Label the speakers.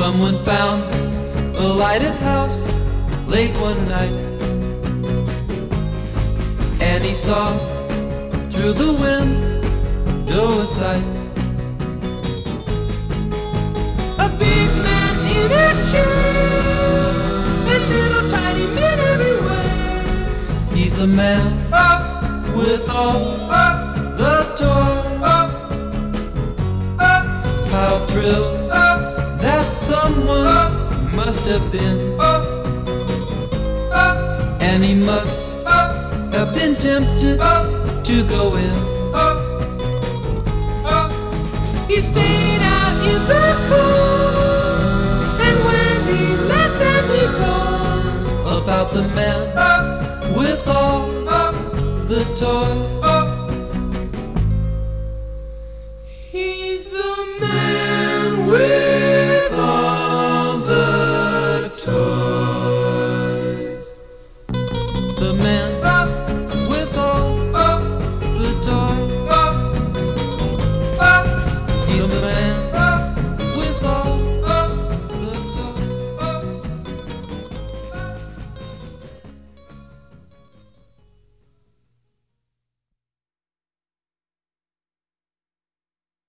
Speaker 1: Someone found a lighted house late one night, and he saw through the window a sight.
Speaker 2: A big man in a chair, and little tiny men everywhere.
Speaker 1: He's the man with all the toys. How thrilled that someone must have been, and he must have been tempted to go in.
Speaker 2: He stayed out in the cold, and when he left them he told
Speaker 1: about the man with all the toys.